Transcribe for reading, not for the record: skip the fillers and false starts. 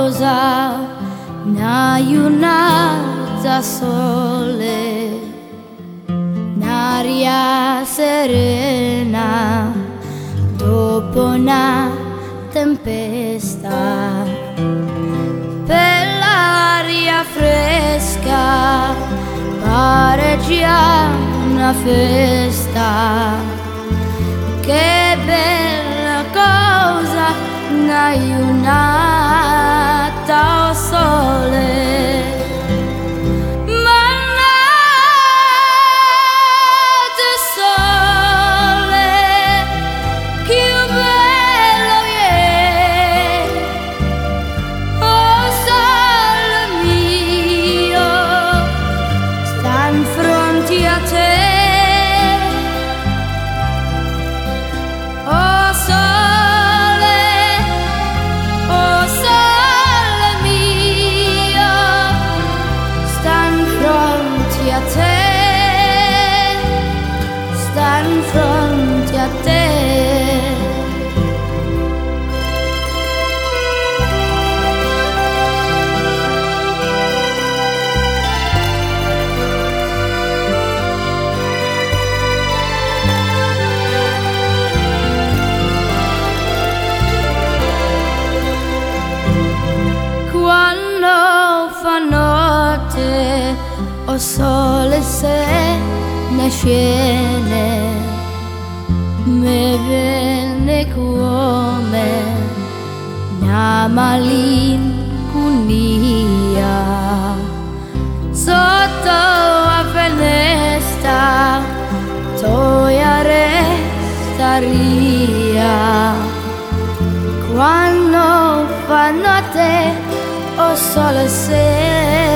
cosa, un'aiunata sole, un'aria serena dopo una tempesta, per l'aria fresca pare già una festa. Che bella cosa, un'aiunata sole, mannate sole, che bello è, oh sole mio, sta in fronte a te. A te, sta in fronte a te. Quando fa notte, o sole se ne scene, me viene come una malinconia sotto la finestra, toia restaria. Quando fa notte, o sole se